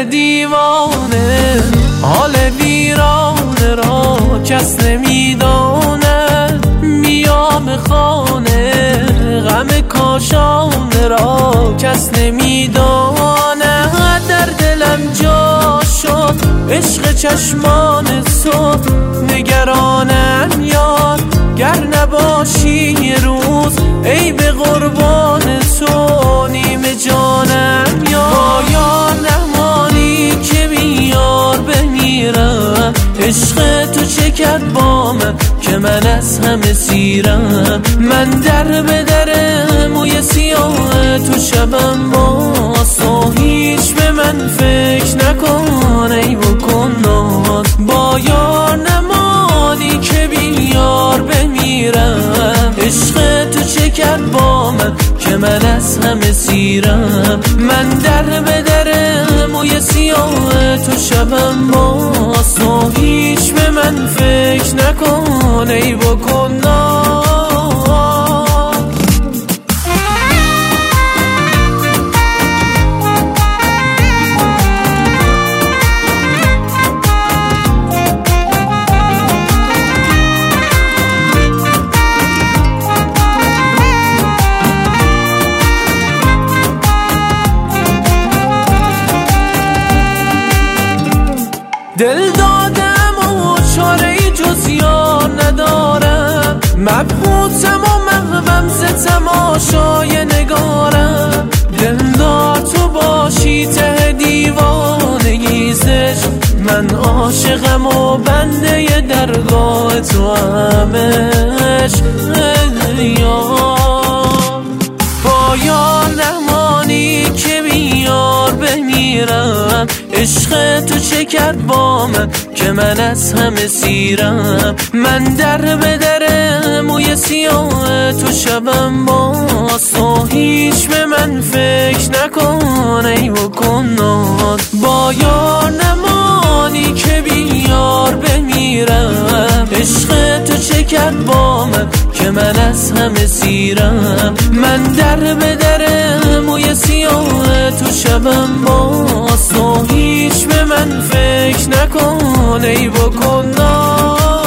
دیوانه، حال ویرانه را کس نمیداند. میام خانه غم کاشانه را کس نمیداند. در دلم جا شد عشق چشمان صبح، نگرانم یاد گر نباشی یه روز ای به قربان تو. نیم جانم یار نمانی که بیار بمیرم. عشق تو چه کرد با من که من از همه سیرم. من در به در موی سیاه تو شبم واسه هیچ به من فکر نکن ای بکن ناز. با یار نمانی که بیار بمیرم. عشق تو چه کرد با من که من از همه سیرم. من در به در موی سیاه تو شبم واسه هیچ به من فکر نکن ای بکن ناز. دل دادم و چاره جز یار ندارم. مبهوتم و محوم ز تماشای نگارم. دلدار تو باشی ته دیوانگی زشت. من عاشقم و بنده درگاه تو همش یار. با یار نمانی که بیار بمیرم. عشق تو چه کرد با من که من از همه سیرم. من در به در موی سیاه تو شبم واسه هیچ به من فکر نکن ای بکن ناز. با یار نمانی که بیار بمیرم. عشق تو چه کرد با من که من از همه سیرم. من در به در موی سیاه تو شبم واسه هیچ به من فکر نکن ای بکن ناز.